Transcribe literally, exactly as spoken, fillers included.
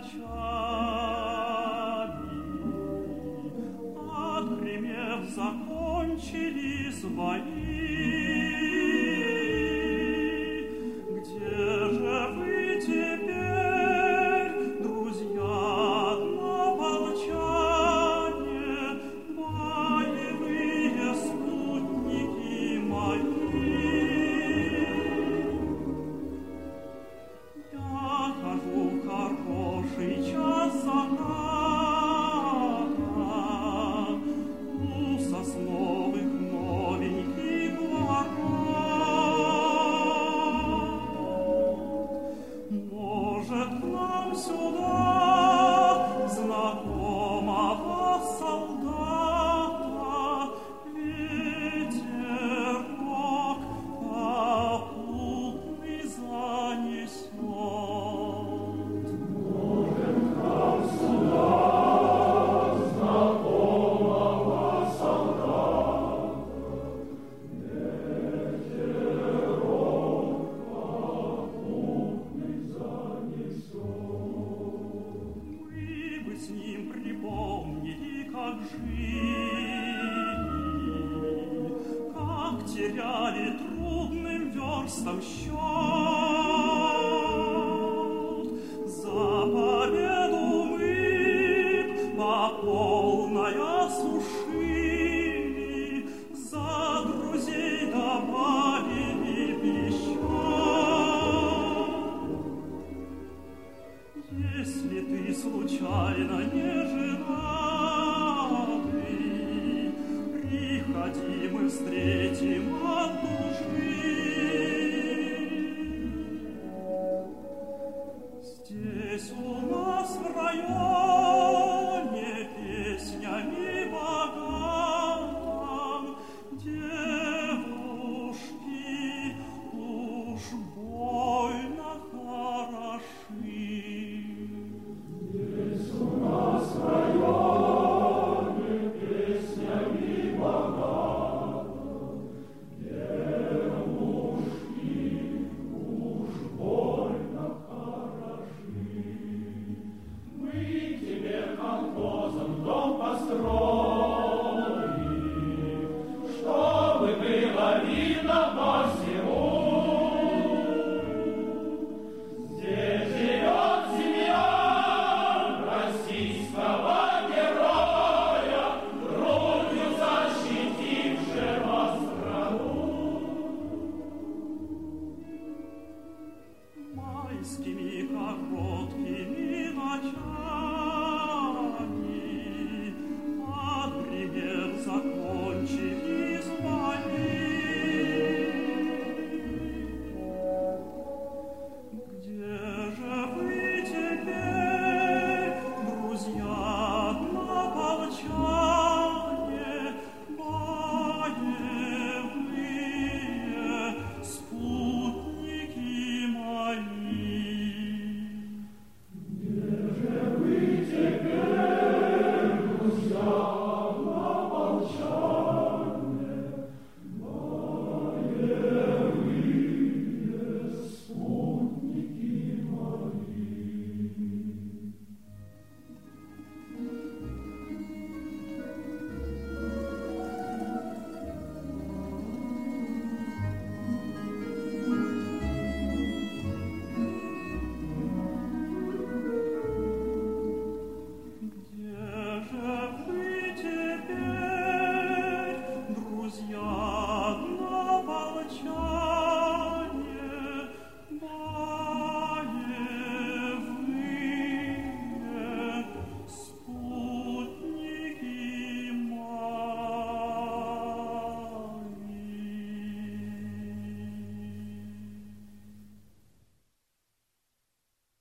Отгремев, закончились бои. Где же вы теперь, друзья однополчане, боевые спутники мои? Я хожу в хороший час заката у сосновых новеньких ворот. Может, к нам сюда знакомого солдата ветерок попутный занесет. С ним припомнили, как жили, как теряли трудным верстам счет. За победу мы по полной осушили, за друзей добавили еще. Если ты случайно не женатый, приходи, мы встретим от души. Здесь у нас в районе песнями богата, девушки уж больно хороши. Чтобы было видно вас